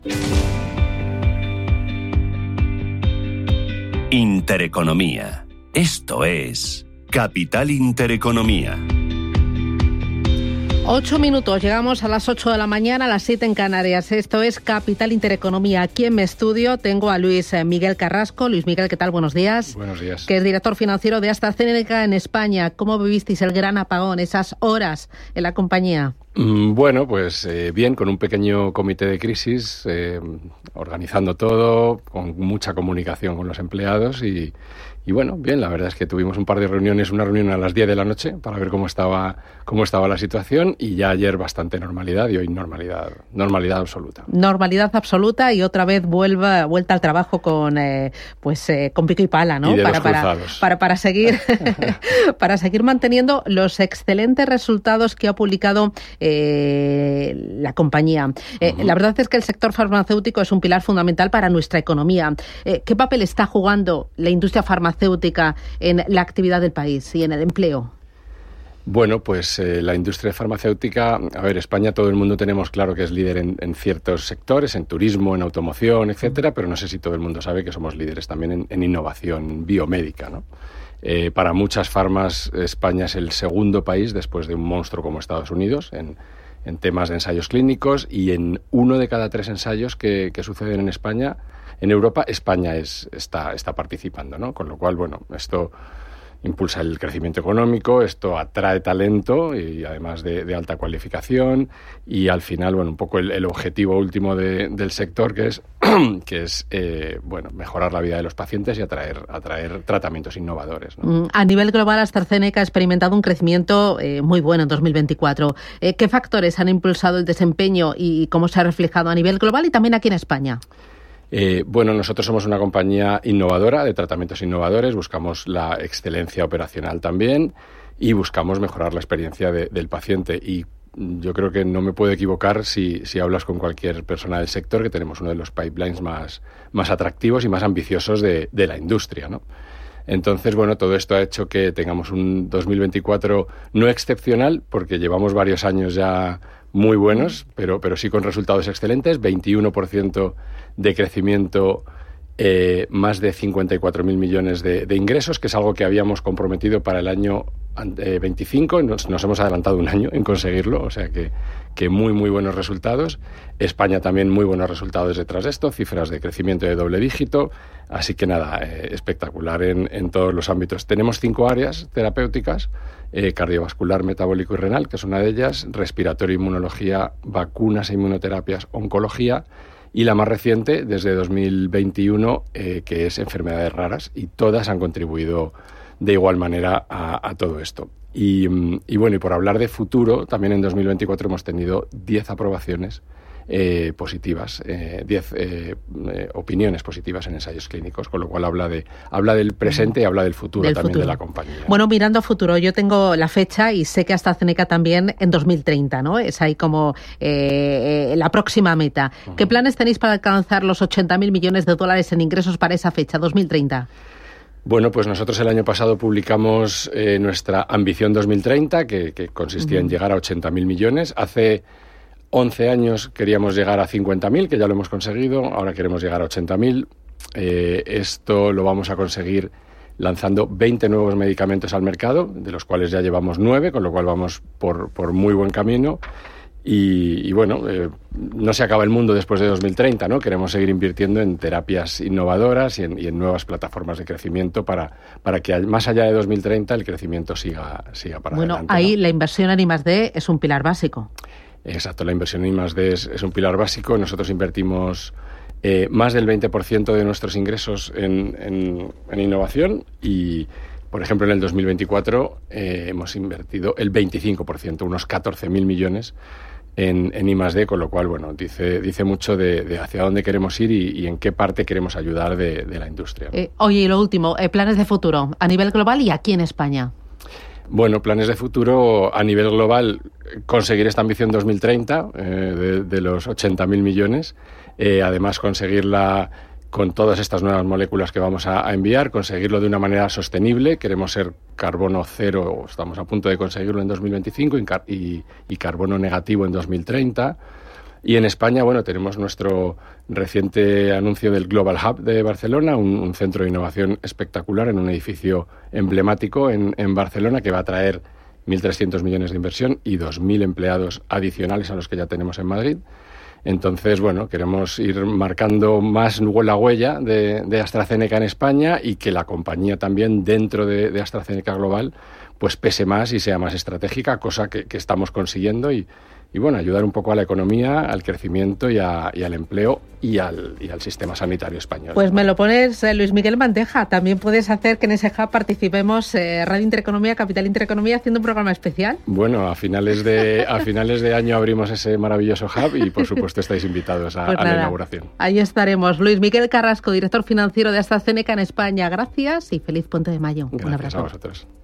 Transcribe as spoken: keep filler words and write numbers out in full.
Intereconomía. Esto es Capital Intereconomía. Ocho minutos, llegamos a las ocho de la mañana, a las siete en Canarias. Esto es Capital Intereconomía. Aquí en mi estudio tengo a Luis Miguel Carrasco. Luis Miguel, ¿qué tal? Buenos días. Buenos días. Que es director financiero de AstraZeneca en España. ¿Cómo vivisteis el gran apagón, esas horas en la compañía? Mm, bueno, pues eh, bien, con un pequeño comité de crisis, eh, organizando todo, con mucha comunicación con los empleados y... Y bueno, bien, la verdad es que tuvimos un par de reuniones, una reunión a las diez de la noche para ver cómo estaba cómo estaba la situación y ya ayer bastante normalidad y hoy normalidad normalidad absoluta. Normalidad absoluta y otra vez vuelva vuelta al trabajo con eh, pues eh, con pico y pala, ¿no? Y de para, los para, cruzados. para para seguir para seguir manteniendo los excelentes resultados que ha publicado eh, la compañía. Eh, uh-huh. La verdad es que el sector farmacéutico es un pilar fundamental para nuestra economía. Eh, ¿Qué papel está jugando la industria farmacéutica farmacéutica en la actividad del país y en el empleo? Bueno, pues eh, la industria farmacéutica, a ver, España todo el mundo tenemos claro que es líder en, en ciertos sectores, en turismo, en automoción, etcétera, pero no sé si todo el mundo sabe que somos líderes también en, en innovación biomédica, ¿no? Eh, para muchas farmas, España es el segundo país después de un monstruo como Estados Unidos en, en temas de ensayos clínicos y en uno de cada tres ensayos que, que suceden en España, en Europa, España es, está, está participando, ¿no? Con lo cual, bueno, esto impulsa el crecimiento económico, esto atrae talento y además de, de alta cualificación y al final, bueno, un poco el, el objetivo último de, del sector que es, que es eh, bueno, mejorar la vida de los pacientes y atraer, atraer tratamientos innovadores, ¿no? A nivel global, AstraZeneca ha experimentado un crecimiento eh, muy bueno en dos mil veinticuatro. Eh, ¿Qué factores han impulsado el desempeño y cómo se ha reflejado a nivel global y también aquí en España? Eh, bueno, nosotros somos una compañía innovadora, de tratamientos innovadores, buscamos la excelencia operacional también y buscamos mejorar la experiencia de, del paciente. Y yo creo que no me puedo equivocar si, si hablas con cualquier persona del sector que tenemos uno de los pipelines más, más atractivos y más ambiciosos de, de la industria, ¿no? Entonces, bueno, todo esto ha hecho que tengamos un dos mil veinticuatro no excepcional, porque llevamos varios años ya muy buenos, pero, pero sí con resultados excelentes, veintiuno por ciento de crecimiento, eh, más de cincuenta y cuatro mil millones de, de ingresos, que es algo que habíamos comprometido para el año eh, veinticinco, nos, nos hemos adelantado un año en conseguirlo, o sea que, que muy, muy buenos resultados. España también muy buenos resultados detrás de esto, cifras de crecimiento de doble dígito, así que nada, eh, espectacular en, en todos los ámbitos. Tenemos cinco áreas terapéuticas, eh, cardiovascular, metabólico y renal, que es una de ellas, respiratorio, inmunología, vacunas e inmunoterapias, oncología, y la más reciente, desde dos mil veintiuno, eh, que es enfermedades raras, y todas han contribuido de igual manera a, a todo esto. Y, y bueno, y por hablar de futuro, también en dos mil veinticuatro hemos tenido diez aprobaciones eh, positivas, eh, diez eh, eh, opiniones positivas en ensayos clínicos, con lo cual habla de habla del presente y habla del futuro del también futuro. de la compañía. Bueno, mirando a futuro, yo tengo la fecha y sé que AstraZeneca también en dos mil treinta, ¿no? Es ahí como eh, la próxima meta. Uh-huh. ¿Qué planes tenéis para alcanzar los ochenta mil millones de dólares en ingresos para esa fecha, dos mil treinta? Bueno, pues nosotros el año pasado publicamos eh, nuestra ambición dos mil treinta, que, que consistía uh-huh. en llegar a ochenta mil millones. Hace once años queríamos llegar a cincuenta mil, que ya lo hemos conseguido. Ahora queremos llegar a ochenta mil. Eh, esto lo vamos a conseguir lanzando veinte nuevos medicamentos al mercado, de los cuales ya llevamos nueve, con lo cual vamos por, por muy buen camino. Y, y bueno, eh, no se acaba el mundo después de dos mil treinta, ¿no? Queremos seguir invirtiendo en terapias innovadoras y en, y en nuevas plataformas de crecimiento para, para que más allá de dos mil treinta el crecimiento siga, siga para bueno, adelante. Bueno, ahí ¿no? La inversión en I más D es un pilar básico. Exacto, la inversión en I más D es, es un pilar básico. Nosotros invertimos eh, más del veinte por ciento de nuestros ingresos en, en, en innovación y, por ejemplo, en el dos mil veinticuatro eh, hemos invertido el veinticinco por ciento, unos catorce mil millones en, en I más D, con lo cual, bueno, dice, dice mucho de, de hacia dónde queremos ir y, y en qué parte queremos ayudar de, de la industria. Eh, oye, y lo último, eh, planes de futuro a nivel global y aquí en España. Bueno, planes de futuro a nivel global, conseguir esta ambición dos mil treinta eh, de, de los ochenta mil millones, eh, además conseguirla con todas estas nuevas moléculas que vamos a, a enviar, conseguirlo de una manera sostenible. Queremos ser carbono cero, estamos a punto de conseguirlo en dos mil veinticinco y, y, y carbono negativo en dos mil treinta. Y en España, bueno, tenemos nuestro reciente anuncio del Global Hub de Barcelona, un, un centro de innovación espectacular en un edificio emblemático en, en Barcelona que va a traer mil trescientos millones de inversión y dos mil empleados adicionales a los que ya tenemos en Madrid. Entonces, bueno, queremos ir marcando más la huella de, de AstraZeneca en España y que la compañía también dentro de, de AstraZeneca Global pues pese más y sea más estratégica, cosa que, que estamos consiguiendo y, y bueno, ayudar un poco a la economía, al crecimiento y, a, y al empleo y al, y al sistema sanitario español. Pues me lo pones, eh, Luis Miguel Bandeja. También puedes hacer que en ese hub participemos eh, Radio Intereconomía, Capital Intereconomía, haciendo un programa especial. Bueno, a finales de a finales de año abrimos ese maravilloso hub y por supuesto estáis invitados a, pues a la inauguración. Ahí estaremos. Luis Miguel Carrasco, director financiero de AstraZeneca en España. Gracias y feliz Puente de Mayo. Gracias un abrazo. A vosotros.